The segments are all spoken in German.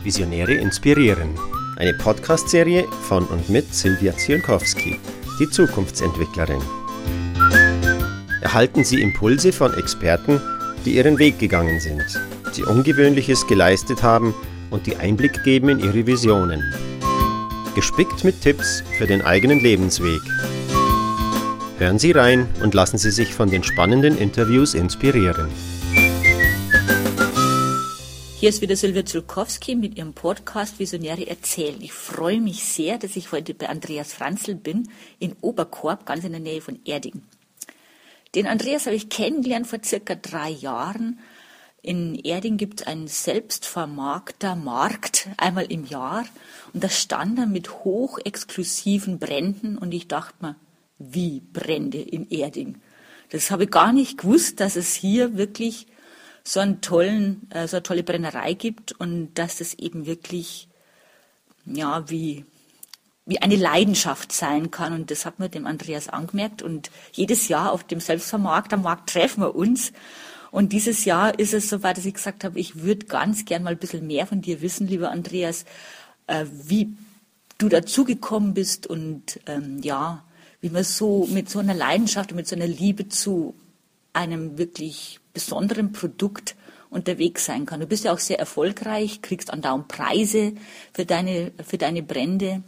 Visionäre inspirieren. Eine Podcast-Serie von und mit Sylwia Zienkowski, die Zukunftsentwicklerin. Erhalten Sie Impulse von Experten, die ihren Weg gegangen sind, die Ungewöhnliches geleistet haben und die Einblick geben in ihre Visionen. Gespickt mit Tipps für den eigenen Lebensweg. Hören Sie rein und lassen Sie sich von den spannenden Interviews inspirieren. Hier ist wieder Sylwia Zienkowski mit ihrem Podcast Visionäre erzählen. Ich freue mich sehr, dass ich heute bei Andreas Franzl bin, in Oberkorb, ganz in der Nähe von Erding. Den Andreas habe ich kennengelernt vor circa 3 Jahren. In Erding gibt es einen Selbstvermarkter-Markt, einmal im Jahr. Und da stand er mit hochexklusiven Bränden und ich dachte mir, wie Brände in Erding? Das habe ich gar nicht gewusst, dass es hier wirklich so eine tolle Brennerei gibt und dass das eben wirklich ja, wie eine Leidenschaft sein kann. Und das hat mir dem Andreas angemerkt. Und jedes Jahr auf dem Selbstvermarktermarkt treffen wir uns. Und dieses Jahr ist es so weit, dass ich gesagt habe, ich würde ganz gern mal ein bisschen mehr von dir wissen, lieber Andreas, wie du dazugekommen bist und wie man so mit so einer Leidenschaft und mit so einer Liebe zu einem wirklich besonderen Produkt unterwegs sein kann. Du bist ja auch sehr erfolgreich, kriegst andauernd Preise für deine Brände.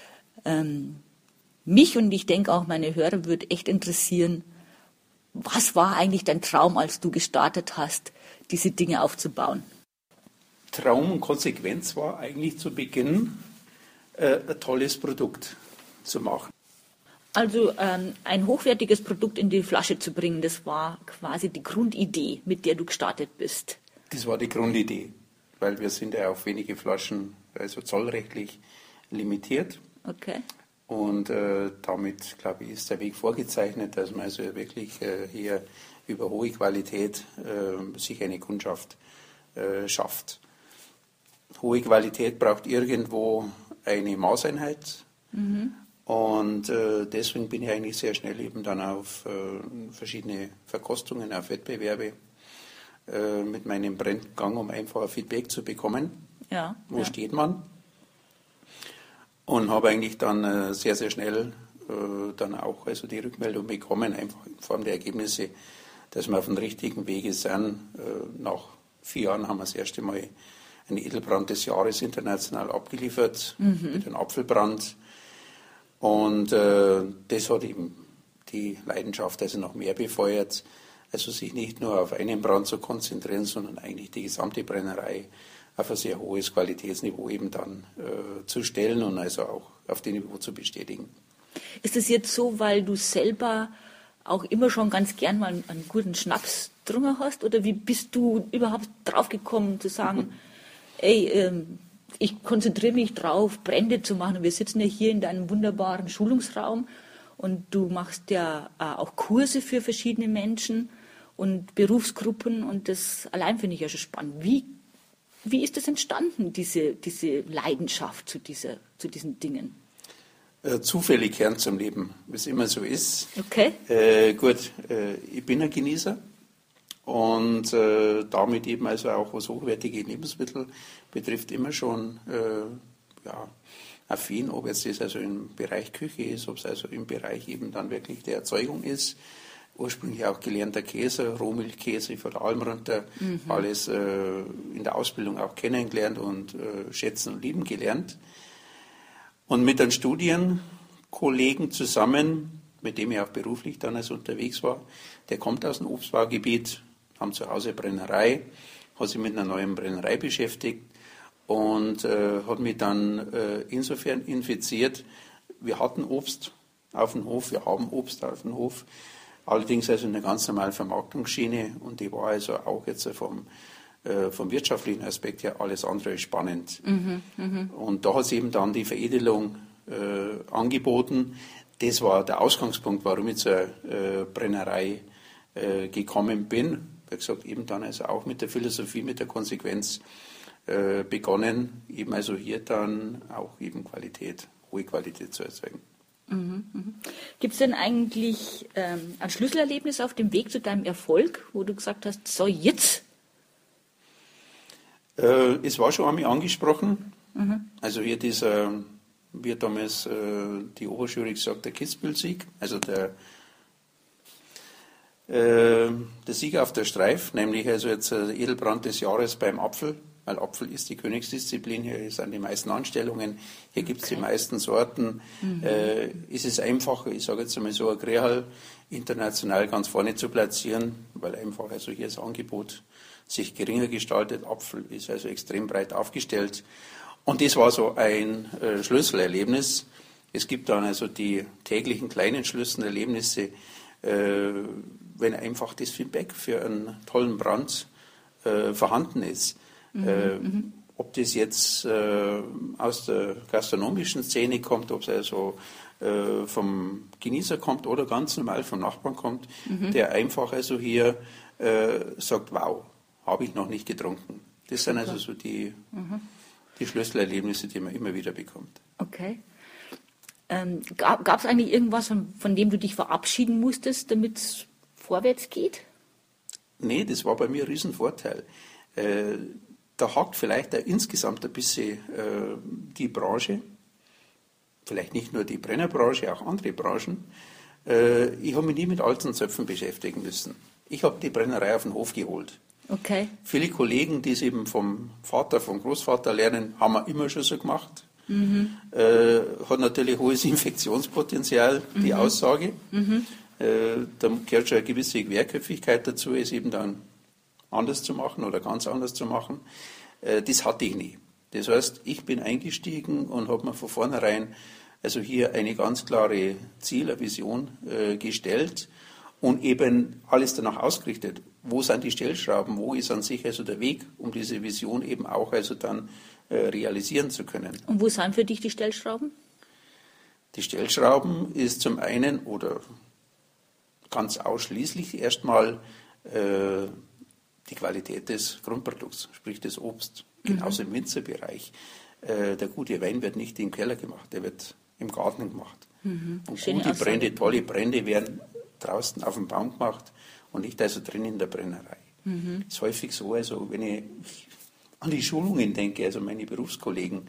Mich und ich denke auch meine Hörer würde echt interessieren, was war eigentlich dein Traum, als du gestartet hast, diese Dinge aufzubauen? Traum und Konsequenz war eigentlich zu Beginn, ein tolles Produkt zu machen. Also ein hochwertiges Produkt in die Flasche zu bringen, das war quasi die Grundidee, mit der du gestartet bist. Das war die Grundidee, weil wir sind ja auf wenige Flaschen, also zollrechtlich limitiert. Okay. Und damit, glaube ich, ist der Weg vorgezeichnet, dass man also wirklich hier über hohe Qualität sich eine Kundschaft schafft. Hohe Qualität braucht irgendwo eine Maßeinheit. Mhm. Und deswegen bin ich eigentlich sehr schnell eben dann auf verschiedene Verkostungen, auf Wettbewerbe mit meinem Brand gegangen, um einfach ein Feedback zu bekommen. Ja, Wo steht man? Und habe eigentlich dann sehr, sehr schnell dann auch also die Rückmeldung bekommen, einfach in Form der Ergebnisse, dass wir auf dem richtigen Wege sind. Nach 4 Jahren haben wir das erste Mal einen Edelbrand des Jahres international abgeliefert, mit einem Apfelbrand. Und das hat eben die Leidenschaft also noch mehr befeuert, also sich nicht nur auf einen Brand zu konzentrieren, sondern eigentlich die gesamte Brennerei auf ein sehr hohes Qualitätsniveau eben dann zu stellen und also auch auf dem Niveau zu bestätigen. Ist es jetzt so, weil du selber auch immer schon ganz gern mal einen guten Schnaps getrunken hast? Oder wie bist du überhaupt drauf gekommen zu sagen, ich konzentriere mich drauf, Brände zu machen. Und wir sitzen ja hier in deinem wunderbaren Schulungsraum und du machst ja auch Kurse für verschiedene Menschen und Berufsgruppen und das allein finde ich ja schon spannend. Wie ist das entstanden, diese Leidenschaft zu diesen Dingen? Zufälle kehren zum Leben, wie es immer so ist. Okay. Ich bin ein Genießer. Und damit eben also auch was hochwertige Lebensmittel betrifft, immer schon affin, ob jetzt das also im Bereich Küche ist, ob es also im Bereich eben dann wirklich der Erzeugung ist. Ursprünglich auch gelernter Käser, Rohmilchkäse von der Alm runter, alles in der Ausbildung auch kennengelernt und schätzen und lieben gelernt. Und mit einem Studienkollegen zusammen, mit dem ich auch beruflich dann also unterwegs war, der kommt aus dem Obstbaugebiet, haben zu Hause Brennerei, hat sich mit einer neuen Brennerei beschäftigt und hat mich dann insofern infiziert. Wir hatten Obst auf dem Hof, wir haben Obst auf dem Hof, allerdings also in einer ganz normalen Vermarktungsschiene und die war also auch jetzt vom wirtschaftlichen Aspekt her alles andere spannend. Und da hat sich eben dann die Veredelung angeboten. Das war der Ausgangspunkt, warum ich zur Brennerei gekommen bin. Wie gesagt, eben dann also auch mit der Philosophie, mit der Konsequenz begonnen, eben also hier dann auch eben hohe Qualität zu erzeugen. Gibt es denn eigentlich ein Schlüsselerlebnis auf dem Weg zu deinem Erfolg, wo du gesagt hast, so jetzt? Es war schon einmal angesprochen. Also hier dieser, wie damals die Oberjury gesagt, der Kitzbühel-Sieg, also der Sieger auf der Streif, nämlich also jetzt Edelbrand des Jahres beim Apfel, weil Apfel ist die Königsdisziplin, hier sind die meisten Anstellungen, hier gibt es die meisten Sorten. Ist es einfacher, ich sage jetzt einmal so, ein Grehal international ganz vorne zu platzieren, weil einfach also hier das Angebot sich geringer gestaltet. Apfel ist also extrem breit aufgestellt. Und das war so ein Schlüsselerlebnis. Es gibt dann also die täglichen kleinen Schlüsselerlebnisse, wenn einfach das Feedback für einen tollen Brand vorhanden ist. Ob das jetzt aus der gastronomischen Szene kommt, ob es also vom Genießer kommt oder ganz normal vom Nachbarn kommt, der einfach also hier sagt, wow, habe ich noch nicht getrunken. Das sind also so die Schlüsselerlebnisse, die man immer wieder bekommt. Okay. Gab es eigentlich irgendwas, von dem du dich verabschieden musstest, damit es vorwärts geht? Nee, das war bei mir ein Riesenvorteil. Da hakt vielleicht auch insgesamt ein bisschen die Branche, vielleicht nicht nur die Brennerbranche, auch andere Branchen. Ich habe mich nie mit alten Zöpfen beschäftigen müssen. Ich habe die Brennerei auf den Hof geholt. Okay. Viele Kollegen, die es eben vom Vater, vom Großvater lernen, haben wir immer schon so gemacht. Hat natürlich hohes Infektionspotenzial, die Aussage. Da gehört schon eine gewisse Querköpfigkeit dazu, es eben dann anders zu machen oder ganz anders zu machen. Das hatte ich nie. Das heißt, ich bin eingestiegen und habe mir von vornherein also hier eine ganz klare Ziel, eine Vision gestellt und eben alles danach ausgerichtet. Wo sind die Stellschrauben? Wo ist an sich also der Weg, um diese Vision eben auch also dann realisieren zu können? Und wo sind für dich die Stellschrauben? Die Stellschrauben ist zum einen oder ganz ausschließlich erstmal die Qualität des Grundprodukts, sprich des Obst. Genauso im Winzerbereich. Der gute Wein wird nicht im Keller gemacht, der wird im Garten gemacht. Und gute Brände, tolle Brände werden draußen auf dem Baum gemacht und nicht also drin in der Brennerei. Ist häufig so, also wenn ich an die Schulungen denke, also meine Berufskollegen,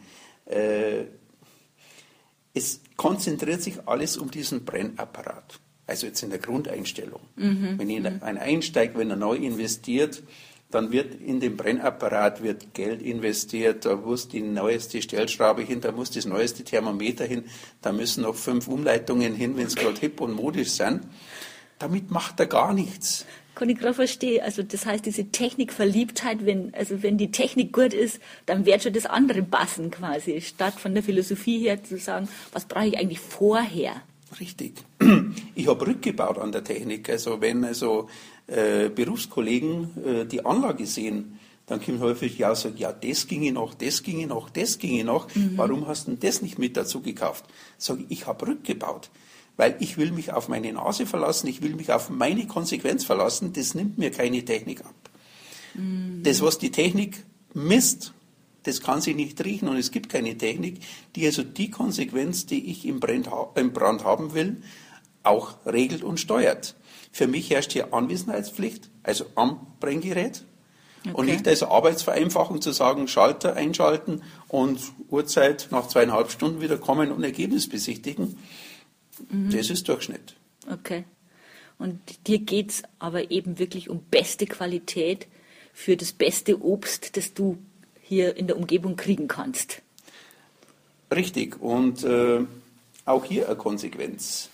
es konzentriert sich alles um diesen Brennapparat. Also jetzt in der Grundeinstellung. Wenn ein einsteigt, wenn er neu investiert, dann wird in den Brennapparat wird Geld investiert, da muss die neueste Stellschraube hin, da muss das neueste Thermometer hin, da müssen noch 5 Umleitungen hin, wenn es gerade hip und modisch sind. Damit macht er gar nichts. Kann ich gerade verstehen. Also das heißt, diese Technikverliebtheit, wenn die Technik gut ist, dann wird schon das andere passen quasi, statt von der Philosophie her zu sagen, was brauche ich eigentlich vorher? Richtig. Ich habe rückgebaut an der Technik. Also wenn Berufskollegen die Anlage sehen, dann kommt häufig ja so, ja, das ginge noch, das ginge noch, das ginge noch. Warum hast du denn das nicht mit dazu gekauft? Sage ich habe rückgebaut, weil ich will mich auf meine Nase verlassen, ich will mich auf meine Konsequenz verlassen. Das nimmt mir keine Technik ab. Das, was die Technik misst, das kann sie nicht riechen und es gibt keine Technik, die also die Konsequenz, die ich im Brand haben will, auch regelt und steuert. Für mich herrscht hier Anwesenheitspflicht, also am Brenngerät. Okay. Und nicht als Arbeitsvereinfachung zu sagen, Schalter einschalten und Uhrzeit nach 2,5 Stunden wieder kommen und Ergebnis besichtigen. Das ist Durchschnitt. Okay. Und dir geht es aber eben wirklich um beste Qualität für das beste Obst, das du hier in der Umgebung kriegen kannst. Richtig. Und auch hier eine Konsequenz.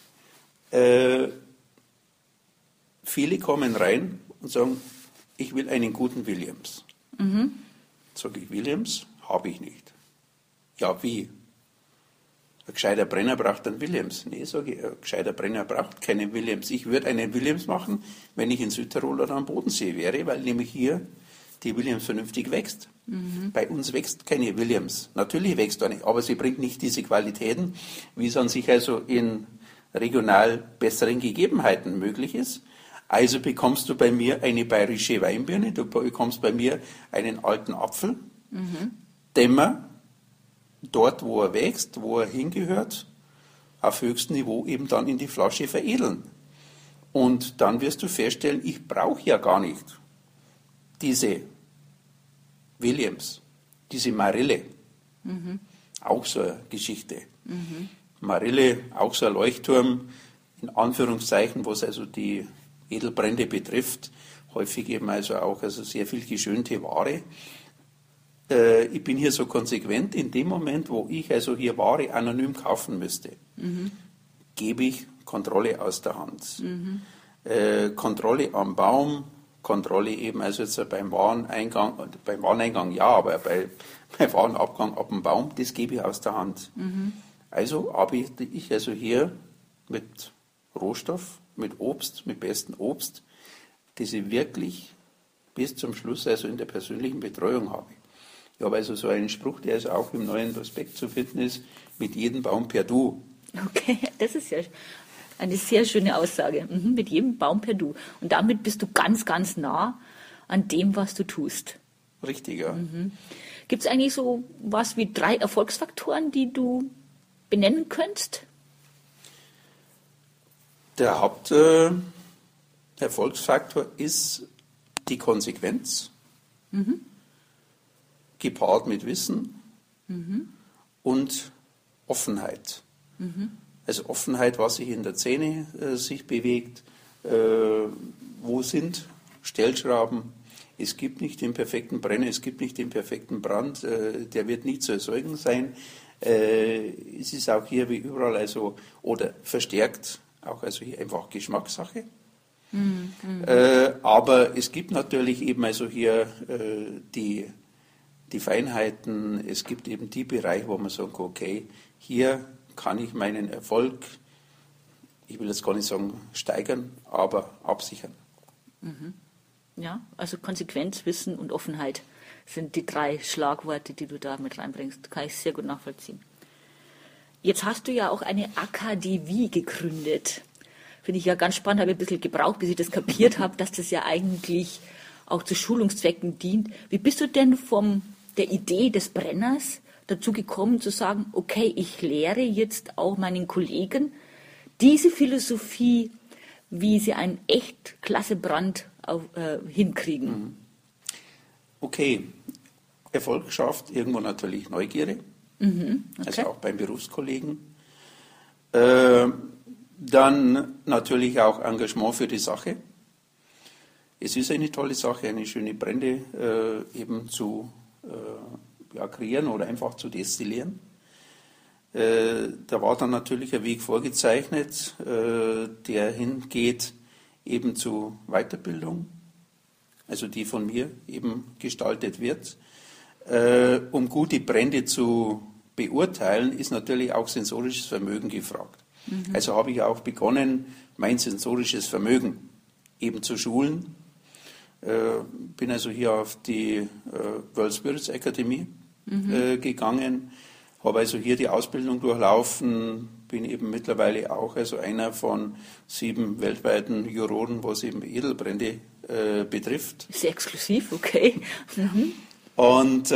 Viele kommen rein und sagen, ich will einen guten Williams. Sage ich, Williams habe ich nicht. Ja, wie? Ein gescheiter Brenner braucht einen Williams. Nee, sage ich, ein gescheiter Brenner braucht keinen Williams. Ich würde einen Williams machen, wenn ich in Südtirol oder am Bodensee wäre, weil nämlich hier die Williams vernünftig wächst. Bei uns wächst keine Williams. Natürlich wächst eine, aber sie bringt nicht diese Qualitäten, wie es an sich also in regional besseren Gegebenheiten möglich ist. Also bekommst du bei mir eine bayerische Weinbirne, du bekommst bei mir einen alten Apfel, den wir dort, wo er wächst, wo er hingehört, auf höchstem Niveau eben dann in die Flasche veredeln. Und dann wirst du feststellen, ich brauche ja gar nicht diese Williams, diese Marille, auch so eine Geschichte. Marille, auch so ein Leuchtturm, in Anführungszeichen, was also die Edelbrände betrifft, häufig eben also auch also sehr viel geschönte Ware. Ich bin hier so konsequent, in dem Moment, wo ich also hier Ware anonym kaufen müsste, gebe ich Kontrolle aus der Hand. Kontrolle am Baum, Kontrolle eben also jetzt beim Wareneingang ja, aber beim Warenabgang ab dem Baum, das gebe ich aus der Hand. Also arbeite ich also hier mit Rohstoff, mit Obst, mit bestem Obst, das ich wirklich bis zum Schluss also in der persönlichen Betreuung habe. Ich habe also so einen Spruch, der also auch im neuen Prospekt zu finden ist, mit jedem Baum per Du. Okay, das ist ja eine sehr schöne Aussage. Mit jedem Baum per Du. Und damit bist du ganz, ganz nah an dem, was du tust. Richtig, ja. Gibt es eigentlich so was wie 3 Erfolgsfaktoren, die du benennen könntest? Der Haupterfolgsfaktor ist die Konsequenz, gepaart mit Wissen und Offenheit. Also Offenheit, was sich in der Szene sich bewegt, wo sind Stellschrauben. Es gibt nicht den perfekten Brenner, es gibt nicht den perfekten Brand, der wird nie zu erzeugen sein. Es ist auch hier wie überall also, oder verstärkt, auch also hier einfach Geschmackssache. Aber es gibt natürlich eben also hier die Feinheiten, es gibt eben die Bereiche, wo man sagt, okay, hier kann ich meinen Erfolg, ich will jetzt gar nicht sagen steigern, aber absichern. Ja, also Konsequenz, Wissen und Offenheit sind die 3 Schlagworte, die du da mit reinbringst. Kann ich sehr gut nachvollziehen. Jetzt hast du ja auch eine Akademie gegründet. Finde ich ja ganz spannend, habe ich ein bisschen gebraucht, bis ich das kapiert habe, dass das ja eigentlich auch zu Schulungszwecken dient. Wie bist du denn von der Idee des Brenners dazu gekommen, zu sagen, okay, ich lehre jetzt auch meinen Kollegen diese Philosophie, wie sie einen echt klasse Brand hinkriegen? Okay, Erfolg schafft irgendwo natürlich Neugierde, Okay. also auch beim Berufskollegen. Dann natürlich auch Engagement für die Sache. Es ist eine tolle Sache, eine schöne Brände eben zu kreieren oder einfach zu destillieren. Da war dann natürlich ein Weg vorgezeichnet, der hingeht eben zu Weiterbildung, also die von mir eben gestaltet wird. Um gute Brände zu beurteilen, ist natürlich auch sensorisches Vermögen gefragt. Also habe ich auch begonnen, mein sensorisches Vermögen eben zu schulen. Bin also hier auf die World Spirits Academy gegangen, habe also hier die Ausbildung durchlaufen, bin eben mittlerweile auch also einer von 7 weltweiten Juroren, was eben Edelbrände betrifft. Sehr exklusiv, okay. Und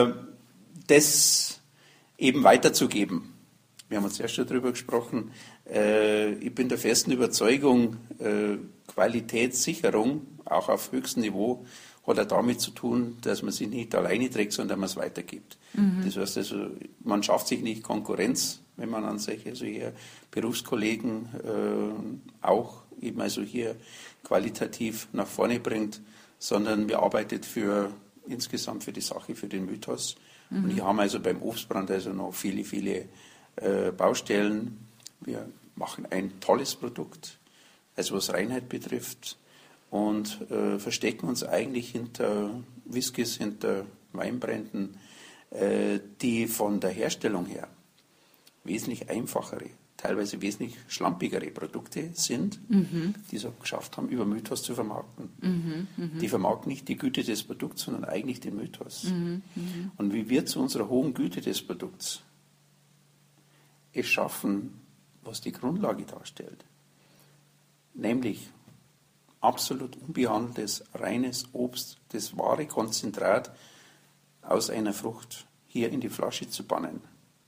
das eben weiterzugeben. Wir haben uns erst schon darüber gesprochen. Ich bin der festen Überzeugung, Qualitätssicherung, auch auf höchstem Niveau, hat auch damit zu tun, dass man sich nicht alleine trägt, sondern man es weitergibt. Das heißt also, man schafft sich nicht Konkurrenz, wenn man an solche also hier Berufskollegen auch eben also hier qualitativ nach vorne bringt, sondern wir arbeiten insgesamt für die Sache, für den Mythos. Und wir haben also beim Obstbrand also noch viele, viele Baustellen. Wir machen ein tolles Produkt, also was Reinheit betrifft, und verstecken uns eigentlich hinter Whiskys, hinter Weinbränden, die von der Herstellung her wesentlich einfachere, teilweise wesentlich schlampigere Produkte sind, die es auch geschafft haben, über Mythos zu vermarkten. Die vermarkten nicht die Güte des Produkts, sondern eigentlich den Mythos. Und wie wir zu unserer hohen Güte des Produkts es schaffen, was die Grundlage darstellt, nämlich absolut unbehandeltes, reines Obst, das wahre Konzentrat aus einer Frucht hier in die Flasche zu bannen,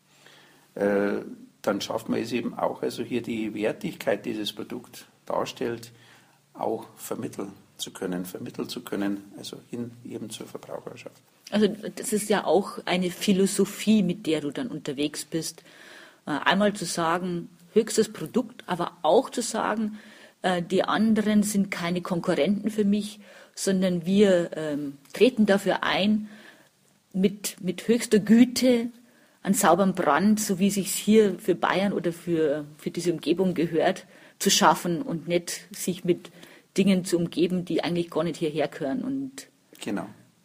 dann schafft man es eben auch, also hier die Wertigkeit, die dieses Produkt darstellt, auch vermitteln zu können, also hin eben zur Verbraucherschaft. Also das ist ja auch eine Philosophie, mit der du dann unterwegs bist. Einmal zu sagen, höchstes Produkt, aber auch zu sagen, die anderen sind keine Konkurrenten für mich, sondern wir treten dafür ein, mit höchster Güte einen sauberen Brand, so wie es sich hier für Bayern oder für diese Umgebung gehört, zu schaffen und nicht sich mit Dingen zu umgeben, die eigentlich gar nicht hierher gehören und Genau.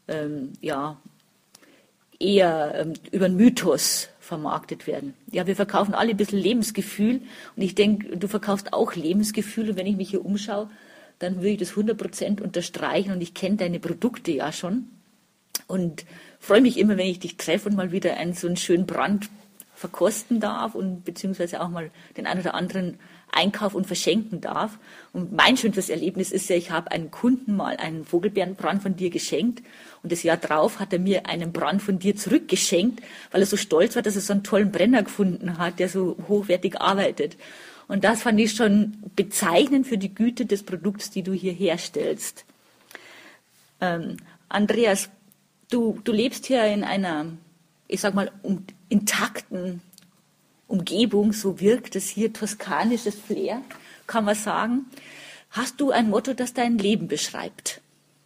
Eher über einen Mythos vermarktet werden. Ja, wir verkaufen alle ein bisschen Lebensgefühl und ich denke, du verkaufst auch Lebensgefühl und wenn ich mich hier umschaue, dann würde ich das 100% unterstreichen und ich kenne deine Produkte ja schon und freue mich immer, wenn ich dich treffe und mal wieder so einen schönen Brand verkosten darf und beziehungsweise auch mal den einen oder anderen einkaufen und verschenken darf. Und mein schönstes Erlebnis ist ja, ich habe einem Kunden mal einen Vogelbeerenbrand von dir geschenkt und das Jahr drauf hat er mir einen Brand von dir zurückgeschenkt, weil er so stolz war, dass er so einen tollen Brenner gefunden hat, der so hochwertig arbeitet. Und das fand ich schon bezeichnend für die Güte des Produkts, die du hier herstellst. Andreas, du lebst hier in einer, ich sag mal, intakten Umgebung, so wirkt es hier, toskanisches Flair, kann man sagen. Hast du ein Motto, das dein Leben beschreibt?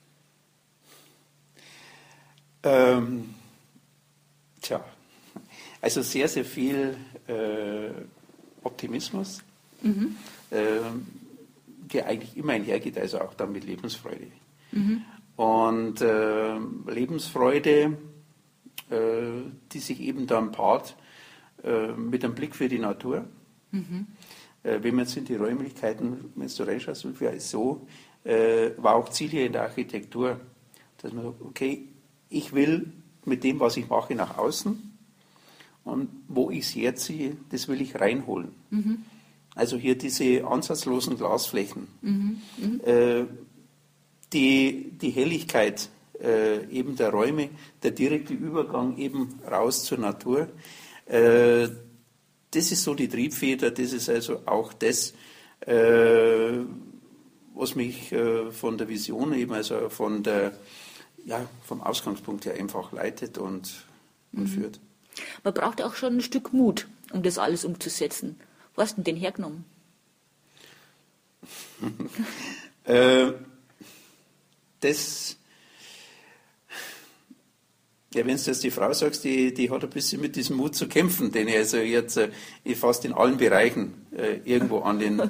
Also sehr, sehr viel Optimismus, der eigentlich immer einhergeht, also auch dann mit Lebensfreude. Und Lebensfreude, die sich eben dann paart mit einem Blick für die Natur. Wenn man jetzt in die Räumlichkeiten, wenn du reinschaust, ist so, war auch Ziel hier in der Architektur, dass man sagt, okay, ich will mit dem, was ich mache, nach außen und wo ich es herziehe, das will ich reinholen. Also hier diese ansatzlosen Glasflächen, die Helligkeit eben der Räume, der direkte Übergang eben raus zur Natur, das ist so die Triebfeder, das ist also auch das, was mich von der Vision eben, also vom Ausgangspunkt her einfach leitet und führt. Man braucht auch schon ein Stück Mut, um das alles umzusetzen. Wo hast du denn den hergenommen? Ja, wenn du das die Frau sagst, die hat ein bisschen mit diesem Mut zu kämpfen, den ich also jetzt fast in allen Bereichen irgendwo an den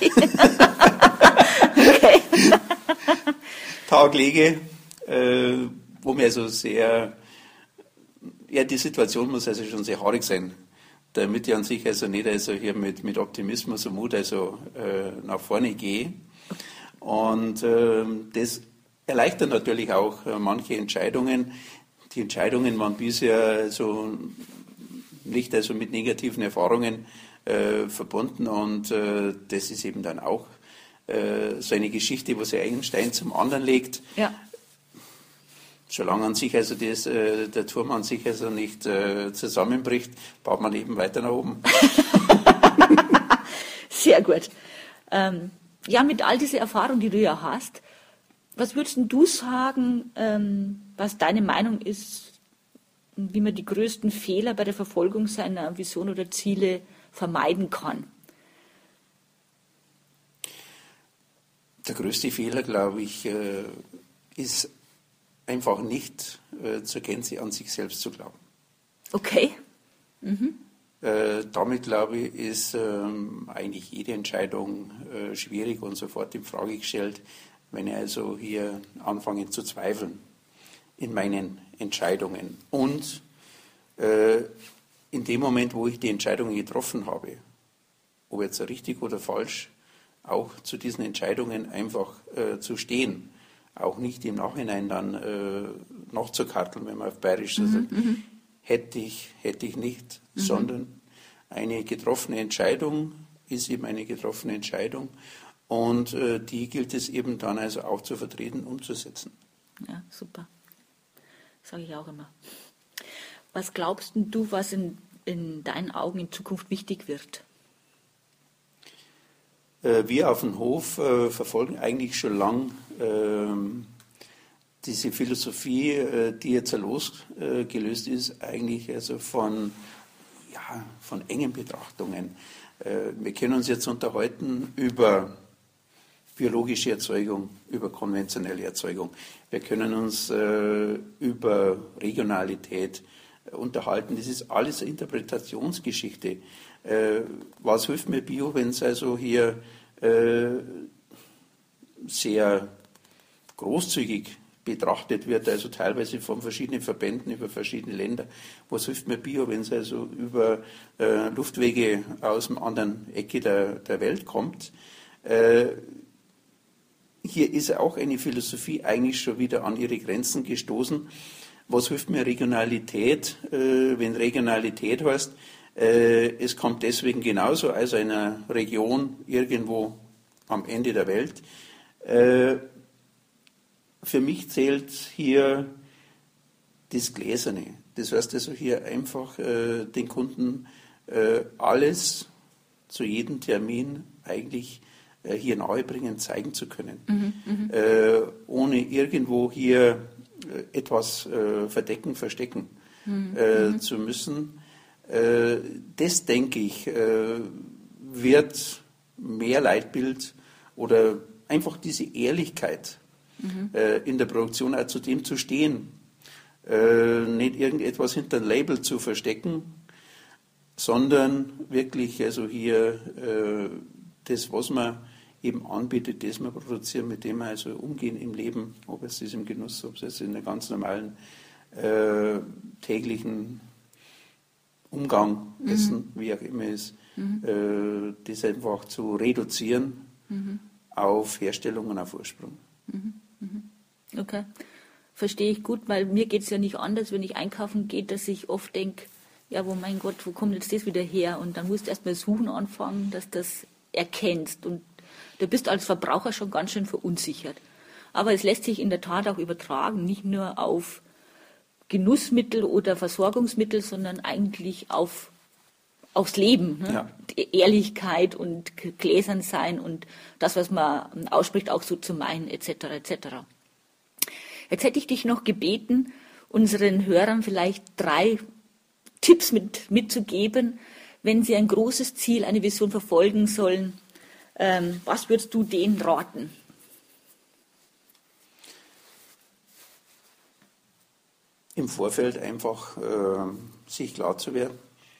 Tag lege, wo mir also sehr, ja, die Situation muss also schon sehr haarig sein, damit ich an sich also nicht also hier mit Optimismus und Mut also nach vorne gehe. Und das erleichtert natürlich auch manche Entscheidungen. Die Entscheidungen waren bisher so nicht also mit negativen Erfahrungen verbunden und das ist eben dann auch so eine Geschichte, wo sich einen Stein zum anderen legt. Ja. Solange an sich also der Turm an sich also nicht zusammenbricht, baut man eben weiter nach oben. Sehr gut. Ja, mit all dieser Erfahrung, die du ja hast, was würdest du sagen, was deine Meinung ist, wie man die größten Fehler bei der Verfolgung seiner Vision oder Ziele vermeiden kann? Der größte Fehler, glaube ich, ist einfach nicht zur Gänze an sich selbst zu glauben. Okay. Damit, glaube ich, ist eigentlich jede Entscheidung schwierig und sofort in Frage gestellt, wenn ich also hier anfange zu zweifeln in meinen Entscheidungen. Und in dem Moment, wo ich die Entscheidungen getroffen habe, ob jetzt richtig oder falsch, auch zu diesen Entscheidungen einfach zu stehen. Auch nicht im Nachhinein dann nachzukarteln, wenn man auf Bayerisch so sagt, hätte ich nicht, sondern eine getroffene Entscheidung ist eben eine getroffene Entscheidung und die gilt es eben dann also auch zu vertreten, umzusetzen. Ja, super. Sage ich auch immer. Was glaubst du, was in deinen Augen in Zukunft wichtig wird? Wir auf dem Hof verfolgen eigentlich schon lang diese Philosophie, die jetzt losgelöst ist, eigentlich also von engen Betrachtungen. Wir können uns jetzt unterhalten über biologische Erzeugung, über konventionelle Erzeugung. Wir können uns über Regionalität unterhalten. Das ist alles eine Interpretationsgeschichte. Was hilft mir Bio, wenn es also hier sehr großzügig betrachtet wird, also teilweise von verschiedenen Verbänden über verschiedene Länder. Was hilft mir Bio, wenn es also über Luftwege aus dem anderen Ecke der Welt kommt? Hier ist auch eine Philosophie eigentlich schon wieder an ihre Grenzen gestoßen. Was hilft mir Regionalität, wenn Regionalität heißt, es kommt deswegen genauso aus einer Region irgendwo am Ende der Welt. Für mich zählt hier das Gläserne. Das heißt also hier einfach den Kunden alles zu jedem Termin eigentlich hier nahebringen, zeigen zu können. Ohne irgendwo hier etwas verstecken zu müssen. Das, denke ich, wird mehr Leitbild oder einfach diese Ehrlichkeit in der Produktion auch zu dem zu stehen. Nicht irgendetwas hinter ein Label zu verstecken, sondern wirklich also hier das, was man eben anbietet, das wir produzieren, mit dem wir also umgehen im Leben, ob es ist im Genuss, ob es in einem ganz normalen täglichen Umgang, Essen, wie auch immer ist, das einfach zu reduzieren auf Herstellung und auf Ursprung. Okay, verstehe ich gut, weil mir geht es ja nicht anders, wenn ich einkaufen gehe, dass ich oft denke, ja, mein Gott, wo kommt jetzt das wieder her? Und dann musst du erstmal suchen anfangen, dass du das erkennst. Und du bist als Verbraucher schon ganz schön verunsichert. Aber es lässt sich in der Tat auch übertragen, nicht nur auf Genussmittel oder Versorgungsmittel, sondern eigentlich aufs Leben. Ne? Ja. Ehrlichkeit und gläsern sein und das, was man ausspricht, auch so zu meinen, etc. etc. Jetzt hätte ich dich noch gebeten, unseren Hörern vielleicht 3 Tipps mitzugeben, wenn sie ein großes Ziel, eine Vision verfolgen sollen. Was würdest du denen raten? Im Vorfeld einfach sich klar zu werden.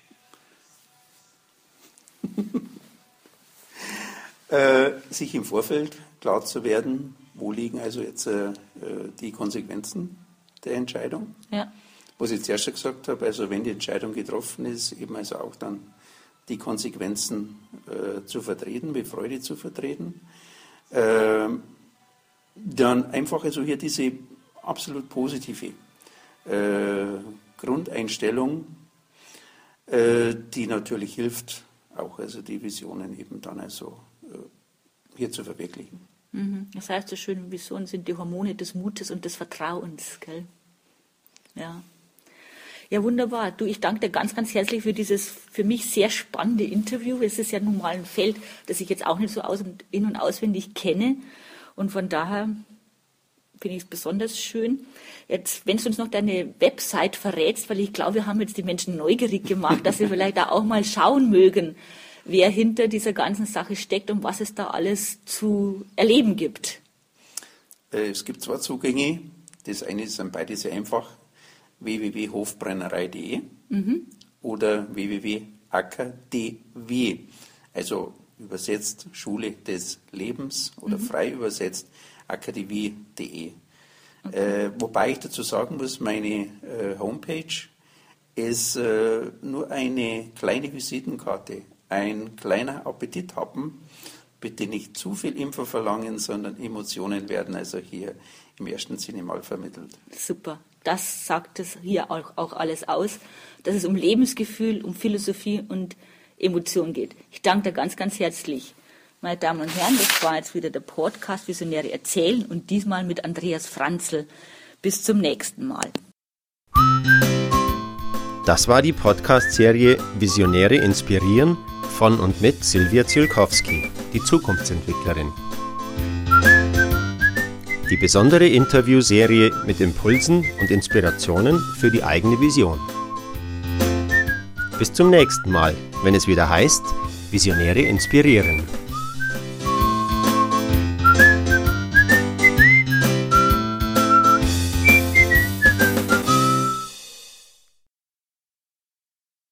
Sich im Vorfeld klar zu werden, wo liegen also jetzt die Konsequenzen der Entscheidung. Ja. Was ich zuerst schon gesagt habe, also wenn die Entscheidung getroffen ist, eben also auch dann die Konsequenzen zu vertreten, mit Freude zu vertreten. Dann einfach also hier diese absolut positive Grundeinstellung, die natürlich hilft, auch also die Visionen eben dann also hier zu verwirklichen. Das heißt so schön, Visionen sind die Hormone des Mutes und des Vertrauens, gell? Ja. Ja, wunderbar. Du, ich danke dir ganz, ganz herzlich für dieses für mich sehr spannende Interview. Es ist ja nun mal ein Feld, das ich jetzt auch nicht so in- und auswendig kenne. Und von daher finde ich es besonders schön. Jetzt, wenn du uns noch deine Website verrätst, weil ich glaube, wir haben jetzt die Menschen neugierig gemacht, dass sie vielleicht da auch mal schauen mögen, wer hinter dieser ganzen Sache steckt und was es da alles zu erleben gibt. Es gibt 2 Zugänge. Das eine sind beide sehr einfach. www.hofbrennerei.de oder www.akadw, also übersetzt Schule des Lebens oder frei übersetzt akademie.de. Okay. Wobei ich dazu sagen muss, meine Homepage ist nur eine kleine Visitenkarte, ein kleiner Appetithappen. Bitte nicht zu viel Info verlangen, sondern Emotionen werden also hier im ersten Sinne mal vermittelt. Super. Das sagt es hier auch alles aus, dass es um Lebensgefühl, um Philosophie und Emotion geht. Ich danke dir ganz, ganz herzlich. Meine Damen und Herren, das war jetzt wieder der Podcast Visionäre erzählen und diesmal mit Andreas Franzl. Bis zum nächsten Mal. Das war die Podcast-Serie Visionäre inspirieren von und mit Silvia Ziolkowski, die Zukunftsentwicklerin. Die besondere Interviewserie mit Impulsen und Inspirationen für die eigene Vision. Bis zum nächsten Mal, wenn es wieder heißt, Visionäre inspirieren.